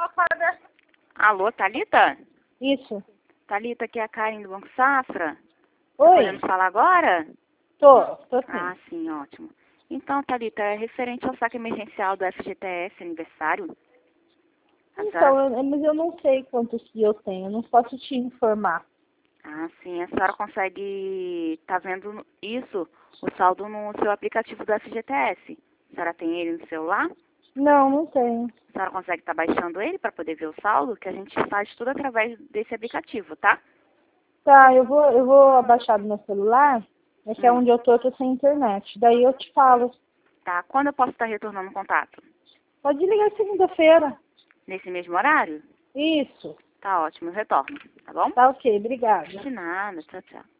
Alô, Thalita? Isso. Thalita, aqui é a Karen do Banco Safra. Oi. Podemos falar agora? Tô sim. Ah, sim, ótimo. Então, Thalita, é referente ao saque emergencial do FGTS aniversário. Então, mas eu não sei quantos que eu tenho, eu não posso te informar. Ah, sim, a senhora consegue estar vendo isso, o saldo no seu aplicativo do FGTS. A senhora tem ele no celular? Não tenho. A senhora consegue estar baixando ele para poder ver o saldo? Que a gente faz tudo através desse aplicativo, tá? Tá, eu vou abaixar do meu celular, é que é onde eu tô sem internet. Daí eu te falo. Tá, quando eu posso estar retornando o contato? Pode ligar segunda-feira. Nesse mesmo horário? Isso. Tá ótimo, eu retorno, tá bom? Tá ok, obrigada. De nada, tchau, tchau.